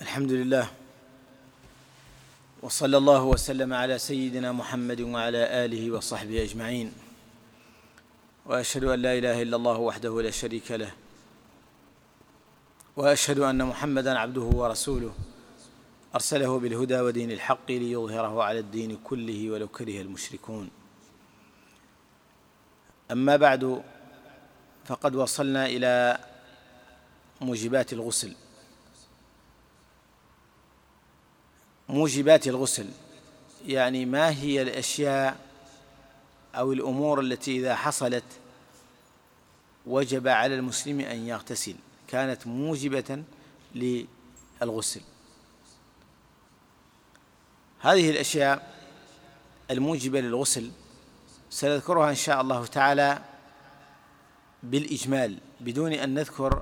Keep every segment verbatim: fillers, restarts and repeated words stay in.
الحمد لله، وصلى الله وسلم على سيدنا محمد وعلى آله وصحبه أجمعين، وأشهد أن لا إله إلا الله وحده لا شريك له، وأشهد أن محمدًا عبده ورسوله أرسله بالهدى ودين الحق ليظهره على الدين كله ولو كره المشركون. أما بعد، فقد وصلنا إلى موجبات الغسل. موجبات الغسل يعني ما هي الأشياء أو الأمور التي إذا حصلت وجب على المسلم أن يغتسل، كانت موجبة للغسل. هذه الأشياء الموجبة للغسل سنذكرها إن شاء الله تعالى بالإجمال بدون أن نذكر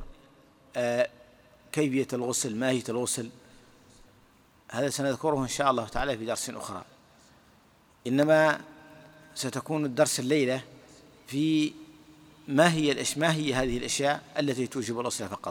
كيفية الغسل، ماهية الغسل، هذا سنذكره إن شاء الله تعالى في درس أخرى. إنما ستكون الدرس الليلة في ما هي ما هي هذه الأشياء التي توجب الغسل فقط.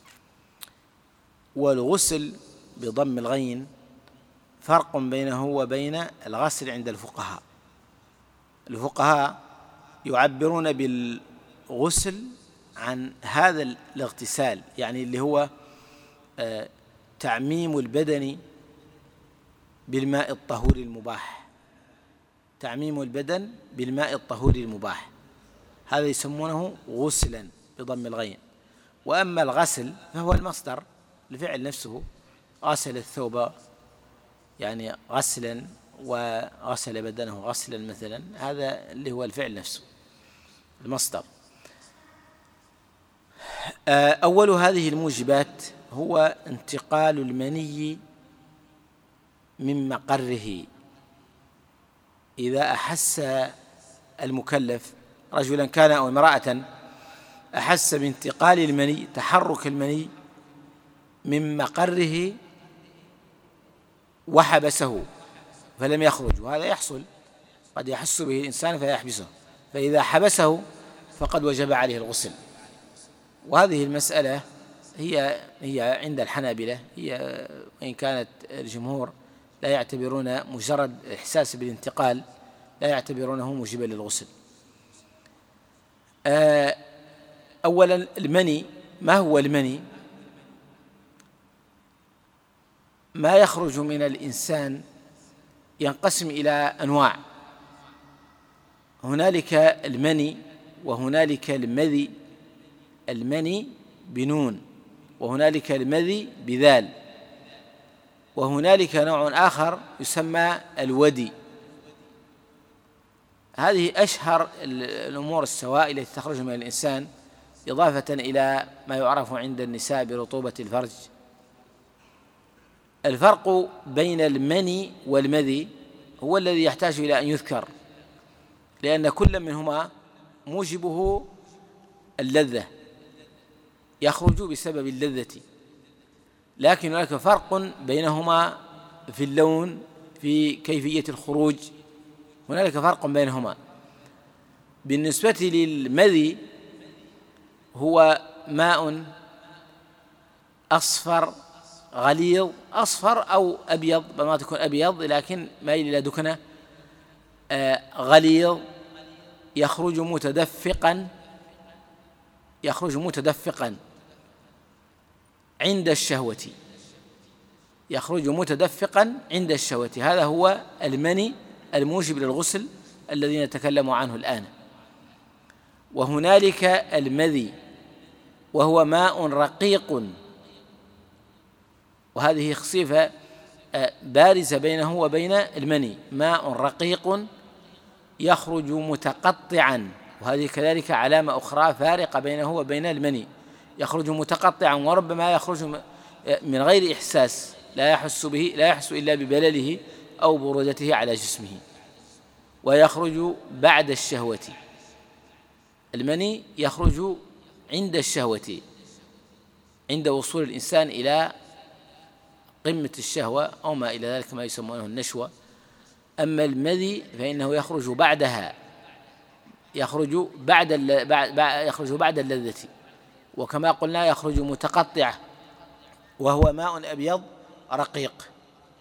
والغسل بضم الغين فرق بينه وبين الغسل عند الفقهاء. الفقهاء يعبرون بالغسل عن هذا الاغتسال، يعني اللي هو تعميم البدن بالماء الطهور المباح، تعميم البدن بالماء الطهور المباح، هذا يسمونه غسلا بضم الغين. وأما الغسل فهو المصدر الفعل نفسه، غسل الثوب يعني غسلا، وغسل بدنه غسلا مثلا، هذا اللي هو الفعل نفسه المصدر. أول هذه الموجبات هو انتقال المني من مقره. إذا أحس المكلف رجلا كان أو امرأة أحس بانتقال المني، تحرك المني من مقره وحبسه فلم يخرج، وهذا يحصل، قد يحس به الإنسان فيحبسه، فإذا حبسه فقد وجب عليه الغسل. وهذه المسألة هي هي عند الحنابلة، هي وإن كانت الجمهور لا يعتبرون مجرد إحساس بالانتقال، لا يعتبرونه موجبا للغسل. أولا المني، ما هو المني؟ ما يخرج من الإنسان ينقسم إلى أنواع، هنالك المني وهنالك المذي، المني بنون، وهنالك المذي بذال، وهنالك نوع آخر يسمى الودي. هذه أشهر الأمور السوائل التي تخرج من الإنسان، إضافة إلى ما يعرف عند النساء برطوبة الفرج. الفرق بين المني والمذي هو الذي يحتاج إلى أن يذكر، لأن كل منهما موجبه اللذة، يخرج بسبب اللذة، لكن هناك فرق بينهما في اللون، في كيفية الخروج، هنالك فرق بينهما. بالنسبة للمذي هو ماء أصفر غليظ، أصفر أو أبيض، ما تكون أبيض لكن مايل إلى دكنة، آه غليظ، يخرج متدفقا يخرج متدفقا عند الشهوة، يخرج متدفقا عند الشهوة. هذا هو المني الموجب للغسل الذي نتكلم عنه الآن. وهنالك المذي وهو ماء رقيق، وهذه خصيفة بارزة بينه وبين المني، ماء رقيق يخرج متقطعا، وهذه كذلك علامة أخرى فارقة بينه وبين المني، يخرج متقطعا، وربما يخرج من غير إحساس، لا يحس به لا يحس إلا ببلله أو برودته على جسمه، ويخرج بعد الشهوة. المني يخرج عند الشهوة، عند وصول الإنسان إلى قمة الشهوة أو ما إلى ذلك، ما يسمونه النشوة. أما المذي فإنه يخرج بعدها، يخرج بعد يخرج بعد اللذة، وكما قلنا يخرج متقطع، وهو ماء أبيض رقيق.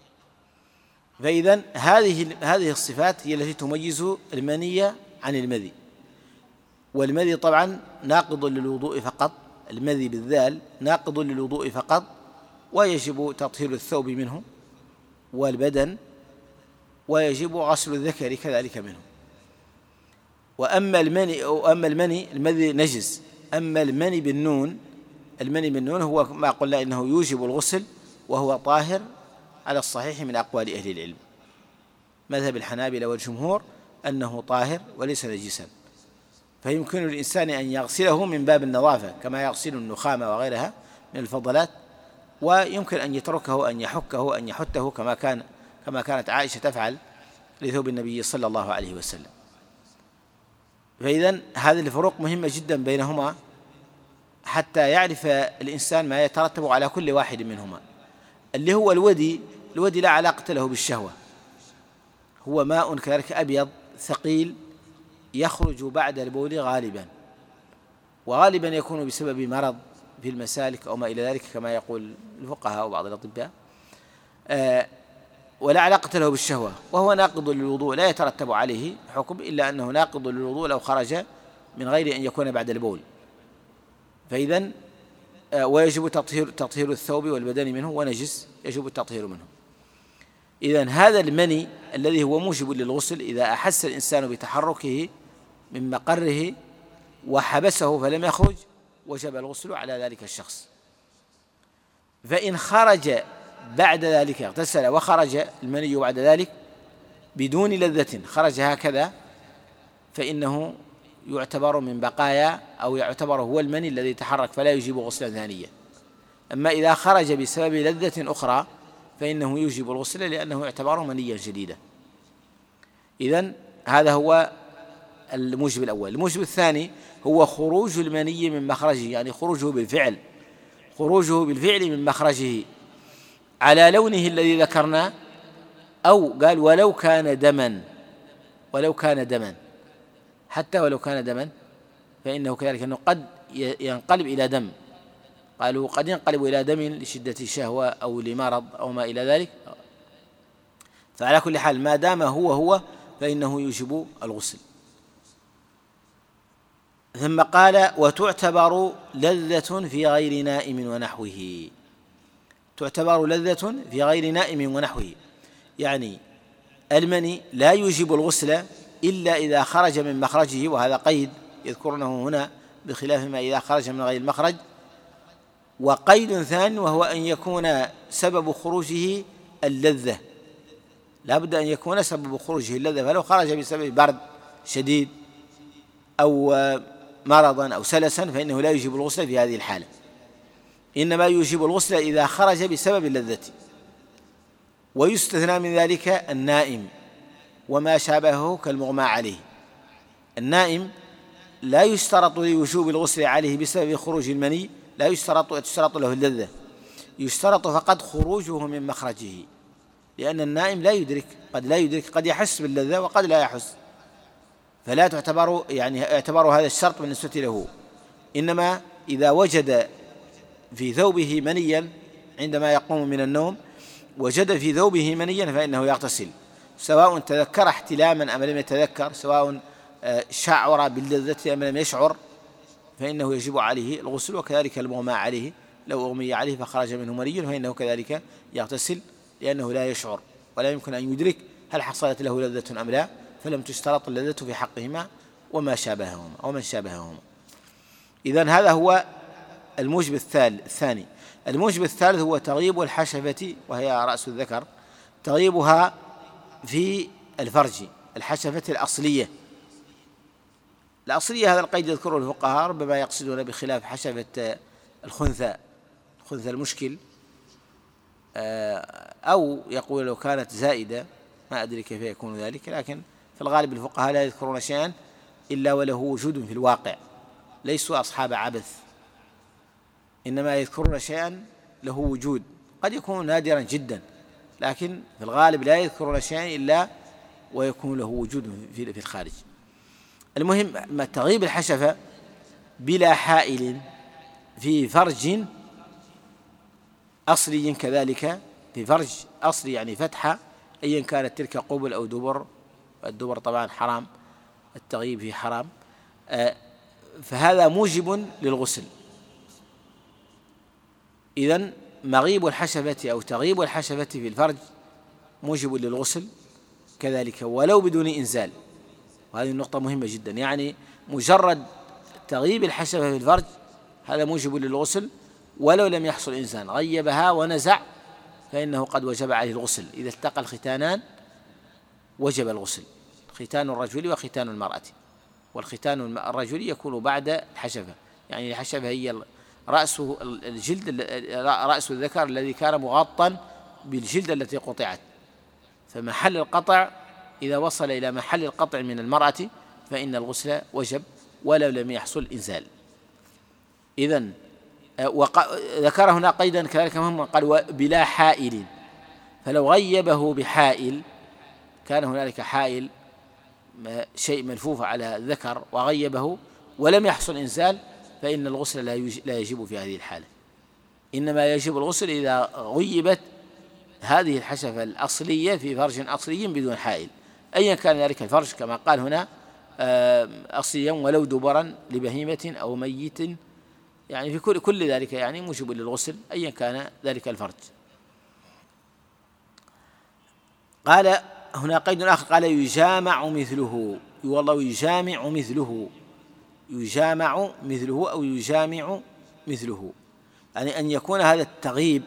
فإذن هذه هذه الصفات هي التي تميز المني عن المذي. والمذي طبعا ناقض للوضوء فقط، المذي بالذال ناقض للوضوء فقط، ويجب تطهير الثوب منه والبدن، ويجب غسل الذكر كذلك منه. وأما المني أو أما المني المذي نجس. أما المني بالنون، المني بالنون هو ما قلنا إنه يوجب الغسل وهو طاهر على الصحيح من أقوال أهل العلم. مذهب الحنابلة والجمهور أنه طاهر وليس نجسا، فيمكن للإنسان أن يغسله من باب النظافة كما يغسل النخامة وغيرها من الفضلات، ويمكن أن يتركه أن يحكه أن يحته كما كان كما كانت عائشة تفعل لثوب النبي صلى الله عليه وسلم. فإذن هذه الفروق مهمة جدا بينهما حتى يعرف الإنسان ما يترتب على كل واحد منهما. اللي هو الودي، الودي لا علاقة له بالشهوة، هو ماء كذلك أبيض ثقيل يخرج بعد البول غالبا، وغالبا يكون بسبب مرض في المسالك أو ما إلى ذلك كما يقول الفقهاء وبعض الأطباء، آه ولا علاقة له بالشهوة، وهو ناقض للوضوء لا يترتب عليه حكم إلا أنه ناقض للوضوء لو خرج من غير أن يكون بعد البول. فإذن آه ويجب تطهير تطهير الثوب والبدن منه، ونجس يجب التطهير منه. إذن هذا المني الذي هو موجب للغسل إذا أحس الإنسان بتحركه من مقره وحبسه فلم يخرج وجب الغسل على ذلك الشخص. فإن خرج بعد ذلك، اغتسل وخرج المني بعد ذلك بدون لذة، خرج هكذا، فإنه يعتبر من بقايا أو يعتبر هو المني الذي تحرك فلا يجيب غسلا ثانيا. أما إذا خرج بسبب لذة أخرى فإنه يوجب الغسل لأنه يعتبر منيا جديدا. إذن هذا هو الموجب الأول. الموجب الثاني هو خروج المني من مخرجه، يعني خروجه بالفعل، خروجه بالفعل من مخرجه على لونه الذي ذكرنا، أو قال ولو كان دما، ولو كان دما، حتى ولو كان دما فإنه كذلك أنه قد ينقلب إلى دم. قالوا قد ينقلب إلى دم لشدة الشهوة أو لمرض أو ما إلى ذلك. فعلى كل حال ما دام هو هو فإنه يوجب الغسل. ثم قال وتعتبر لذة في غير نائم ونحوه. تعتبر لذة في غير نائم ونحوه، يعني المني لا يوجب الغسل إلا إذا خرج من مخرجه، وهذا قيد يذكرونه هنا بخلاف ما إذا خرج من غير المخرج. وقيد ثاني وهو أن يكون سبب خروجه اللذة، لا بد أن يكون سبب خروجه اللذة، فلو خرج بسبب برد شديد أو مرضا أو سلسا فإنه لا يجيب الغسل في هذه الحالة، إنما يجيب الغسل إذا خرج بسبب اللذة. ويستثنى من ذلك النائم وما شابهه كالمغمى عليه. النائم لا يشترط لوجوب الغسل عليه بسبب خروج المني، لا يشترط تشترط له اللذة، يشترط فقط خروجه من مخرجه، لأن النائم لا يدرك، قد لا يدرك، قد يحس باللذة وقد لا يحس، فلا تعتبر يعني اعتبار هذا الشرط بالنسبة له. إنما إذا وجد في ثوبه منيا عندما يقوم من النوم، وجد في ثوبه منيا فإنه يغتسل، سواء تذكر احتلاما أم لم يتذكر، سواء شعر باللذة أم لم يشعر، فإنه يجب عليه الغسل. وكذلك المغمى عليه لو أغمي عليه فخرج منه مني فإنه كذلك يغتسل، لأنه لا يشعر ولا يمكن أن يدرك هل حصلت له لذة أم لا، فلم تشترط اللذة في حقهما وما شابههما أو من شابههما. إذن هذا هو الموجب الثاني. الموجب الثالث هو تغيب الحشفة، وهي رأس الذكر، تغيبها في الفرج، الحشفة الأصلية. الأصلية هذا القيد يذكره الفقهاء، ربما يقصدون بخلاف حشفة الخنثى، الخنثى المشكل، أو يقول لو كانت زائدة، ما أدري كيف يكون ذلك، لكن في الغالب الفقهاء لا يذكرون شيئا إلا وله وجود في الواقع، ليسوا أصحاب عبث، إنما يذكرون شيئا له وجود، قد يكون نادرا جدا، لكن في الغالب لا يذكرون شيئا إلا ويكون له وجود في الخارج. المهم ما تغيب الحشفة بلا حائل في فرج أصلي كذلك في فرج أصلي يعني فتحة أيا كانت تلك قبل أو دبر، الدبر طبعا حرام، التغييب فيه حرام، فهذا موجب للغسل. إذن مغيب الحشفة أو تغيب الحشفة في الفرج موجب للغسل كذلك ولو بدون إنزال. وهذه النقطة مهمة جدا، يعني مجرد تغيب الحشفة في الفرج هذا موجب للغسل ولو لم يحصل إنزال، غيبها ونزع فإنه قد وجب عليه الغسل. إذا التقى الختانان وجب الغسل، ختان الرجل وختان المرأة، والختان الرجل يكون بعد الحشفة، يعني الحشفة هي رأسه الجلد رأس الذكر الذي كان مغطى بالجلد التي قطعت، فمحل القطع إذا وصل إلى محل القطع من المرأة فإن الغسل وجب ولو لم يحصل إنزال. إذن ذكر هنا قيدا كذلك مهم، قال بلا حائل، فلو غيبه بحائل، كان هنالك حائل شيء ملفوف على الذكر وغيبه ولم يحصل إنزال فإن الغسل لا يجب في هذه الحالة، إنما يجب الغسل إذا غيبت هذه الحشفة الأصلية في فرج أصلي بدون حائل أيا كان ذلك الفرج، كما قال هنا أصليا ولو دبرا لبهيمة أو ميت، يعني في كل كل ذلك يعني موجب للغسل أيا كان ذلك الفرج. قال هنا قيد آخر، قال يجامع مثله، والله يجامع مثله، يجامع مثله أو يجامع مثله، يعني أن يكون هذا التغيب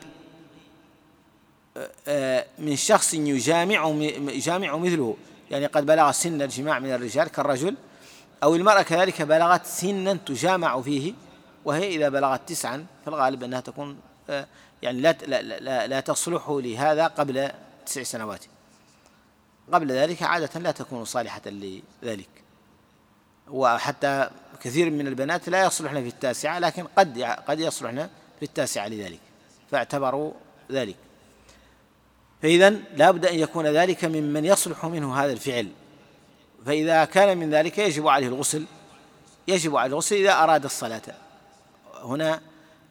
من شخص يجامع يجامع مثله، يعني قد بلغ سن الجماع من الرجال كالرجل، أو المرأة كذلك بلغت سنا تجامع فيه، وهي إذا بلغت تسعا فالغالب أنها تكون يعني لا لا لا, لا تصلح لهذا قبل تسع سنوات، قبل ذلك عادة لا تكون صالحة لذلك، وحتى كثير من البنات لا يصلحن في التاسعة، لكن قد قد يصلحن في التاسعة لذلك، فاعتبروا ذلك. فإذا لا بد أن يكون ذلك ممن يصلح منه هذا الفعل، فإذا كان من ذلك يجب عليه الغسل، يجب عليه الغسل إذا أراد الصلاة. هنا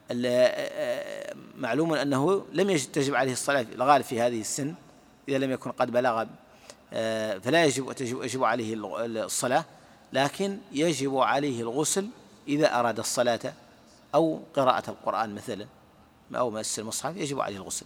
معلوم أنه لم تجب عليه الصلاة الغالب في هذه السن، إذا لم يكن قد بلغ فلا يجب يجب عليه الصلاة، لكن يجب عليه الغسل إذا أراد الصلاة أو قراءة القرآن مثلا أو مس المصحف يجب عليه الغسل.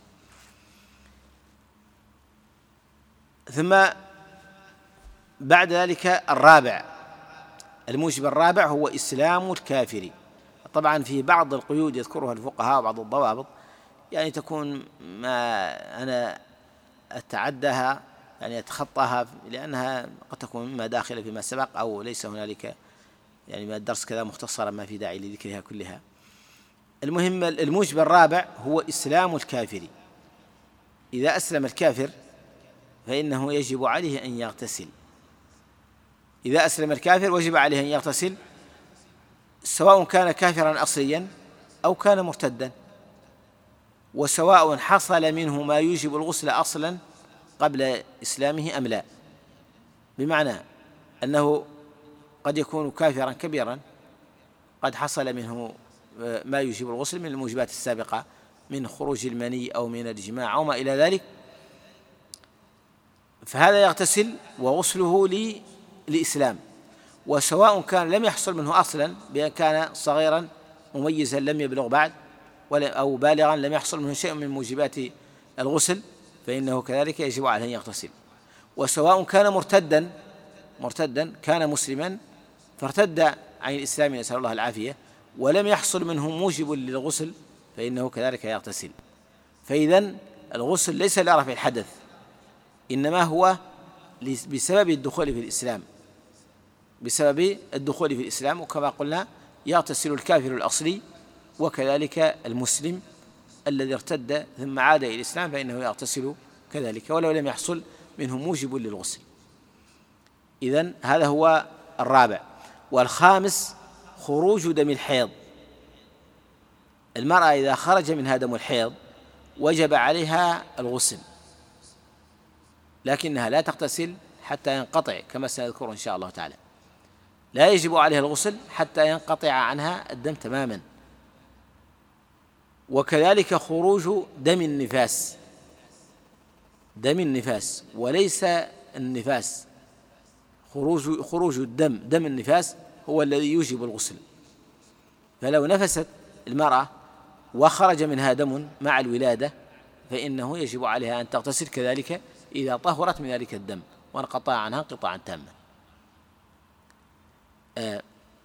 ثم بعد ذلك الرابع، الموجب الرابع هو إسلام الكافر. طبعا في بعض القيود يذكرها الفقهاء وبعض الضوابط يعني تكون ما أنا أتعدها يعني أتخطاها لأنها قد تكون مما داخلة فيما سبق أو ليس هنالك يعني ما الدرس كذا مختصرا ما في داعي لذكرها كلها. المهم الموجب الرابع هو إسلام الكافر. إذا أسلم الكافر فإنه يجب عليه أن يغتسل. إذا أسلم الكافر وجب عليه أن يغتسل سواء كان كافرا أصليا أو كان مرتدا، وسواء حصل منه ما يوجب الغسل أصلا قبل إسلامه أم لا، بمعنى أنه قد يكون كافرا كبيرا قد حصل منه ما يوجب الغسل من الموجبات السابقة من خروج المني أو من الجماع أو ما إلى ذلك، فهذا يغتسل وغسله للإسلام. وسواء كان لم يحصل منه أصلا بأن كان صغيرا مميزا لم يبلغ بعد أو بالغا لم يحصل منه شيء من موجبات الغسل فإنه كذلك يجب عليه أن يغتسل. وسواء كان مرتدا مرتدا كان مسلما فارتد عن الإسلام نسأل الله العافية ولم يحصل منه موجب للغسل فإنه كذلك يغتسل. فإذن الغسل ليس لرفع الحدث، إنما هو بسبب الدخول في الإسلام، بسبب الدخول في الإسلام. وكما قلنا يغتسل الكافر الأصلي وكذلك المسلم الذي ارتد ثم عاد إلى الإسلام فإنه يغتسل كذلك ولو لم يحصل منه موجب للغسل. إذن هذا هو الرابع. والخامس خروج دم الحيض. المرأة إذا خرج منها دم الحيض وجب عليها الغسل، لكنها لا تغتسل حتى ينقطع كما سنذكر إن شاء الله تعالى، لا يجب عليها الغسل حتى ينقطع عنها الدم تماما. وكذلك خروج دم النفاس، دم النفاس، وليس النفاس خروج خروج الدم دم النفاس هو الذي يوجب الغسل. فلو نفست المرأة وخرج منها دم مع الولادة فإنه يجب عليها أن تغتسل كذلك إذا طهرت من ذلك الدم وانقطع عنها انقطاعا تاما. آه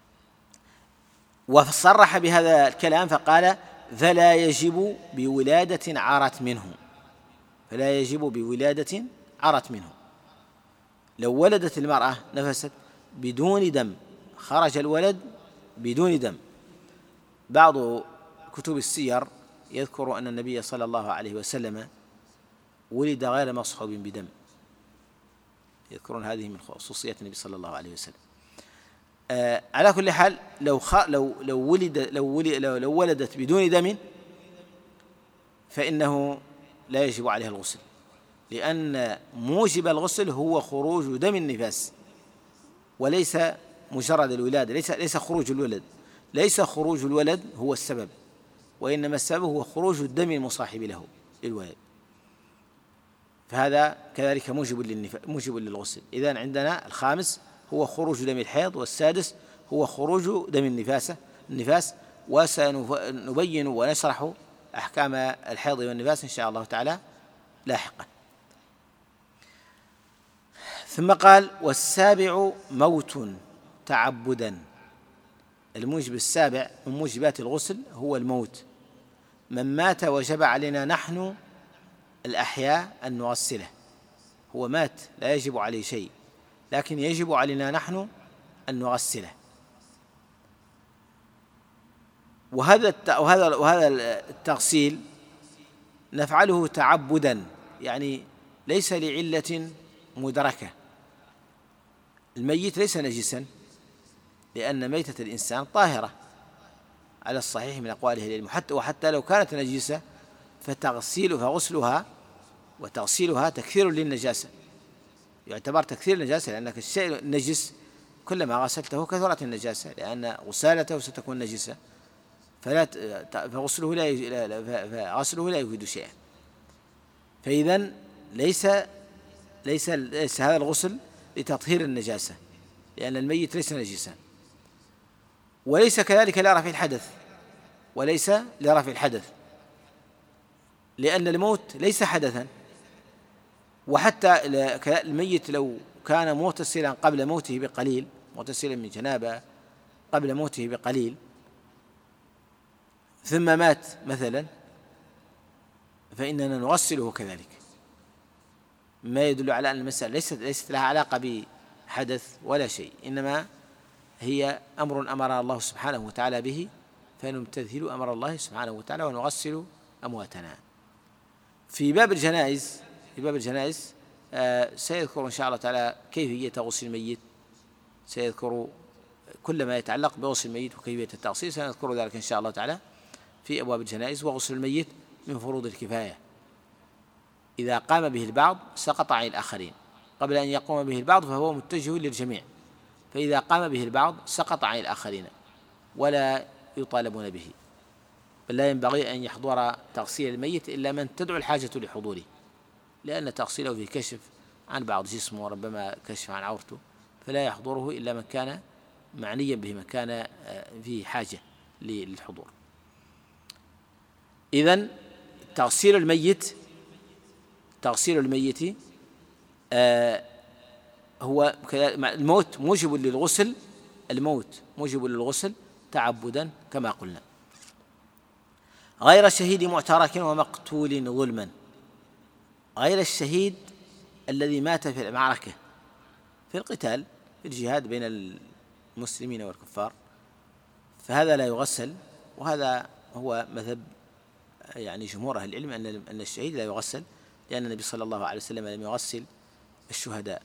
وصرح بهذا الكلام فقال: فلا يجب بولادة عرت منه، فلا يجب بولادة عرت منه. لو ولدت المرأة نفست بدون دم، خرج الولد بدون دم. بعض كتب السير يذكر أن النبي صلى الله عليه وسلم ولد غير مصحوب بدم، يذكرون هذه من خصوصيات النبي صلى الله عليه وسلم. آه على كل حال لو خ... لو لو ولد لو, ولد لو, لو ولدت بدون دم فإنه لا يجب عليها الغسل، لأن موجب الغسل هو خروج دم النفاس وليس مجرد الولادة، ليس ليس خروج الولد، ليس خروج الولد هو السبب، وإنما السبب هو خروج الدم المصاحب له للولد، فهذا كذلك موجب للنفاس موجب للغسل. إذن عندنا الخامس هو خروج دم الحيض، والسادس هو خروج دم النفاس النفاس وسنبين ونشرح أحكام الحيض والنفاس إن شاء الله تعالى لاحقا. ثم قال: والسابع موت تعبدا. الموجب السابع من موجبات الغسل هو الموت. من مات وجب علينا نحن الأحياء أن نغسله، هو مات لا يجب عليه شيء، لكن يجب علينا نحن أن نغسله. وهذا وهذا وهذا التغسيل نفعله تعبدا، يعني ليس لعلة مدركة. الميت ليس نجسا، لأن ميتة الإنسان طاهرة على الصحيح من أقواله العلم، حتى وحتى لو كانت نجسة فتغسيل فغسلها وتغسيلها تكثير للنجاسة، يعتبر تكثير النجاسة، لأنك الشيء النجس كلما غسلته كثرت النجاسة، لأن غسالته ستكون نجسة، فلا فغسله لا فغسله لا يفيد شيئا. فإذن ليس ليس ليس هذا الغسل لتطهير النجاسة، لأن الميت ليس نجسا، وليس كذلك لرفع الحدث، وليس لرفع الحدث، لأن الموت ليس حدثا. وحتى الميت لو كان مغتسلا قبل موته بقليل، مغتسلا من جنابة قبل موته بقليل ثم مات مثلا، فإننا نغسله كذلك، ما يدل على أن المسألة ليست ليست لها علاقة بحدث ولا شيء، إنما هي أمر أمر الله سبحانه وتعالى به، فنمتثل أمر الله سبحانه وتعالى ونغسل أمواتنا. في باب الجنائز في باب الجنائز آه سيذكر إن شاء الله تعالى كيفية غسل الميت، سيذكر كل ما يتعلق بغسل الميت وكيفية التغسيل، سنذكر ذلك إن شاء الله تعالى في أبواب الجنائز. وغسل الميت من فروض الكفاية، إذا قام به البعض سقط عن الآخرين، قبل أن يقوم به البعض فهو متجه للجميع، فإذا قام به البعض سقط عن الآخرين ولا يطالبون به، بل لا ينبغي أن يحضر تغسيل الميت إلا من تدعو الحاجة لحضوره، لأن تغسيله فيه كشف عن بعض جسمه وربما كشف عن عورته، فلا يحضره إلا من كان معنيا به، من كان فيه حاجة للحضور. إذن تغسيل الميت تغسيل الميت آه هو الموت موجب للغسل، الموت موجب للغسل تعبدا كما قلنا، غير الشهيد معترك ومقتول ظلما. غير الشهيد الذي مات في المعركة، في القتال، في الجهاد بين المسلمين والكفار، فهذا لا يغسل، وهذا هو مذهب يعني جمهور أهل العلم أن الشهيد لا يغسل، لأن النبي صلى الله عليه وسلم لم يغسل الشهداء،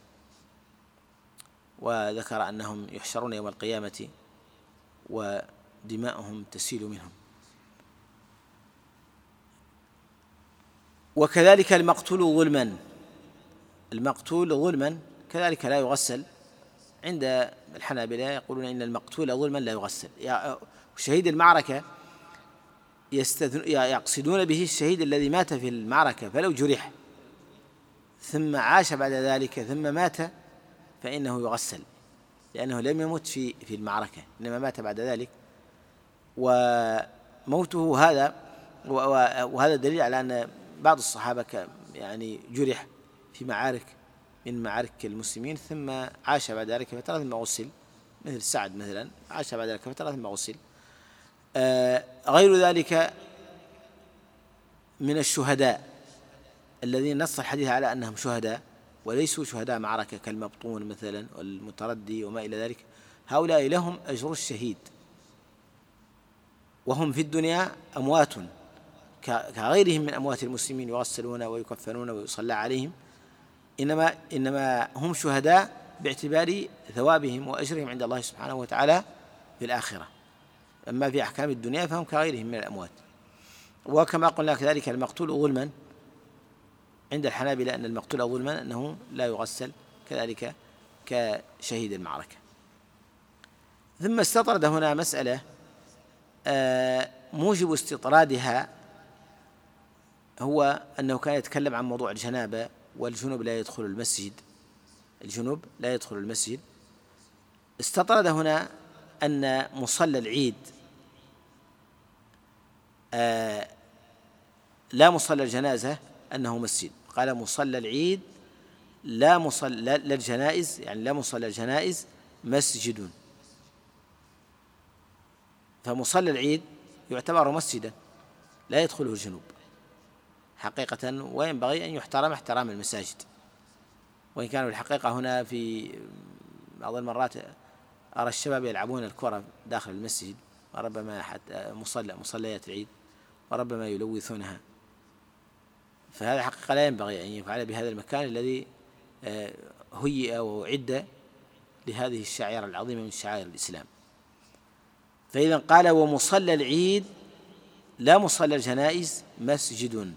وذكر أنهم يحشرون يوم القيامة ودماؤهم تسيل منهم. وكذلك المقتول ظلما، المقتول ظلما كذلك لا يغسل. عند الحنابلة يقولون إن المقتول ظلما لا يغسل. شهيد المعركة يقصدون به الشهيد الذي مات في المعركة فلو جرح، ثم عاش بعد ذلك ثم مات فإنه يغسل، لأنه لم يمت في في المعركة، إنما مات بعد ذلك. وموته هذا وهذا دليل على أن بعض الصحابة يعني جرح في معارك من معارك المسلمين ثم عاش بعد ذلك فترة ثم غسل، مثل سعد مثلا عاش بعد ذلك فترة ثم غسل. آه غير ذلك من الشهداء الذين نص الحديث على أنهم شهداء وليسوا شهداء معركة كالمبطون مثلا والمتردي وما إلى ذلك، هؤلاء لهم أجر الشهيد وهم في الدنيا أموات كغيرهم من أموات المسلمين، يغسلون ويكفنون ويصلى عليهم، إنما إنما هم شهداء باعتبار ثوابهم وأجرهم عند الله سبحانه وتعالى في الآخرة. أما في أحكام الدنيا فهم كغيرهم من الأموات. وكما قلنا كذلك المقتول ظلما عند الحنابلة أن المقتول ظلما أنه لا يغسل كذلك كشهيد المعركة. ثم استطرد هنا مسألة موجب استطرادها هو أنه كان يتكلم عن موضوع الجنابة والجنوب لا يدخل المسجد، الجنوب لا يدخل المسجد. استطرد هنا أن مصلى العيد آه لا مصلى الجنازة أنه مسجد، قال مصلى العيد لا مصلى للجنائز، يعني لا مصلى الجنائز مسجد، فمصلى العيد يعتبر مسجدا لا يدخله الجنوب حقيقة، وينبغي أن يحترم احترام المساجد. وإن كانوا الحقيقة هنا في بعض المرات أرى الشباب يلعبون الكرة داخل المسجد، وربما حتى مصلى مصليات العيد، وربما يلوثونها، فهذا حقيقة لا ينبغي أن يفعل بهذا المكان الذي هيئ وأعد لهذه الشعائر العظيمة من شعائر الإسلام. فإذا قال ومصلى العيد لا مصلى الجنائز مسجد،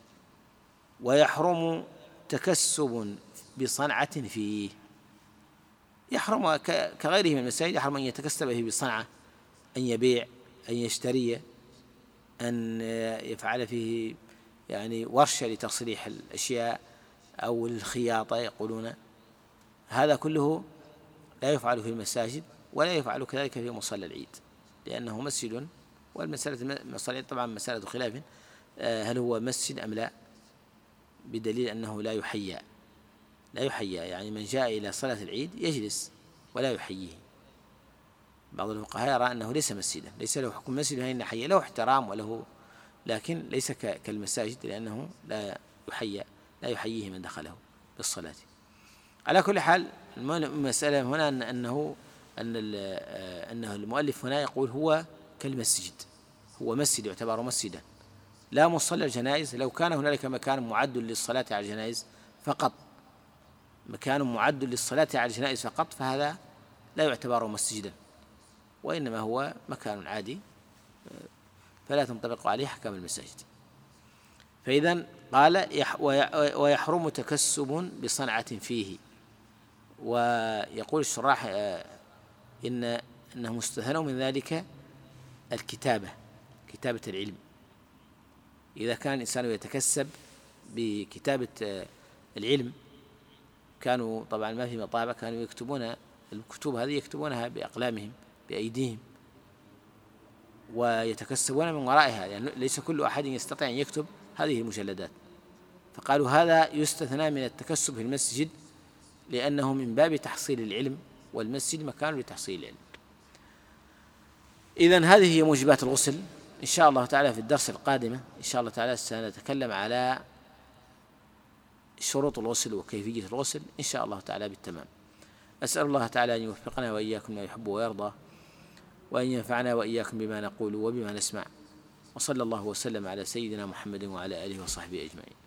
ويحرم تكسب بصنعة فيه، يحرم كغيره من المساجد، يحرم أن يتكسب به بصنعة، أن يبيع، أن يشتري، أن يفعل فيه يعني ورشة لتصليح الأشياء أو الخياطة يقولون، هذا كله لا يفعل في المساجد ولا يفعل كذلك في مصلى العيد، لأنه مسجد. والمسألة مصلى طبعا مسألة خلاف هل هو مسجد أم لا، بدليل أنه لا يحيى، لا يحيى يعني من جاء إلى صلاة العيد يجلس ولا يحييه. بعض الفقهاء يرى أنه ليس مسجدا، ليس له حكم مسجد، وإن حي له احترام وله، لكن ليس كالمساجد لأنه لا يحيى، لا يحييه من دخله بالصلاة. على كل حال المسألة هنا أنه أن أنه المؤلف هنا يقول هو كالمسجد، هو مسجد يعتبر مسجدا لا مصلى الجنائز. لو كان هنالك مكان معد للصلاة على الجنائز فقط، مكان معد للصلاة على الجنائز فقط، فهذا لا يعتبر مسجدا، وإنما هو مكان عادي فلا تنطبق عليه أحكام المساجد. فإذن قال ويحرم تكسب بصنعة فيه. ويقول الشراح إن أنه مستثنى من ذلك الكتابة، كتابة العلم. إذا كان الإنسان يتكسب بكتابة العلم، كانوا طبعا ما في مطابع، كانوا يكتبون الكتب هذه يكتبونها بأقلامهم بأيديهم ويتكسبون من ورائها، يعني ليس كل أحد يستطيع أن يكتب هذه المجلدات. فقالوا هذا يستثنى من التكسب في المسجد لأنه من باب تحصيل العلم، والمسجد مكان لتحصيل العلم. إذن هذه هي موجبات الغسل. إن شاء الله تعالى في الدرس القادم إن شاء الله تعالى سنتكلم على شروط الغسل وكيفية الغسل إن شاء الله تعالى بالتمام. أسأل الله تعالى أن يوفقنا وإياكم ما يحب ويرضى، وأن ينفعنا وإياكم بما نقول وبما نسمع، وصلى الله وسلم على سيدنا محمد وعلى آله وصحبه أجمعين.